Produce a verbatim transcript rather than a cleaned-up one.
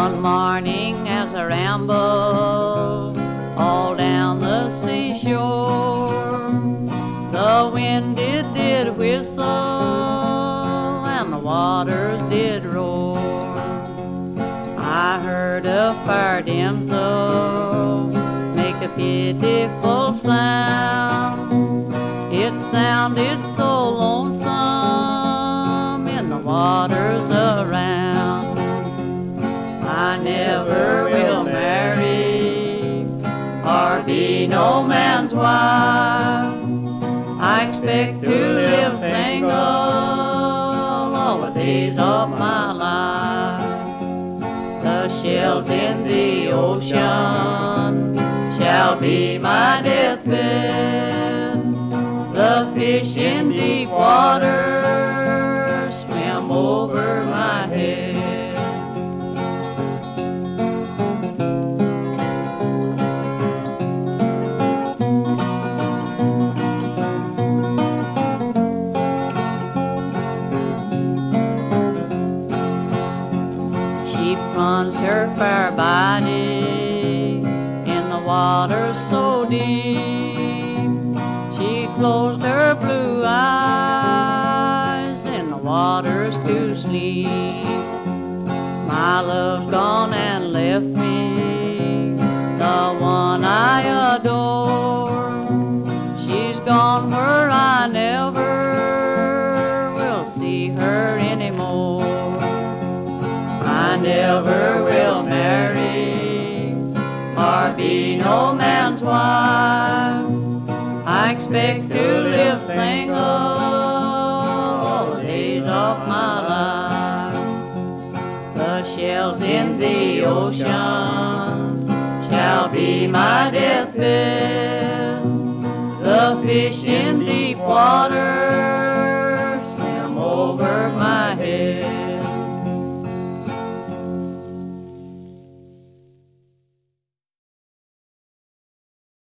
One morning as I rambled all down the seashore, the wind it did whistle and the waters did roar. I heard a fair damsel make a pitiful sound. It sounded so lonesome in the waters around. I never will marry or be no man's wife. I expect to live single all the days of my life. The shells in the ocean shall be my deathbed. The fish in deep water swim over my head. She plunged her fair body in the water so deep. She closed her blue eyes in the waters to sleep. My love's gone and left me, the one I adore. She's gone where I never will see her anymore. I never will marry or be no man's wife. I expect to live single all the days of my life. The shells in the ocean shall be my deathbed. The fish in deep water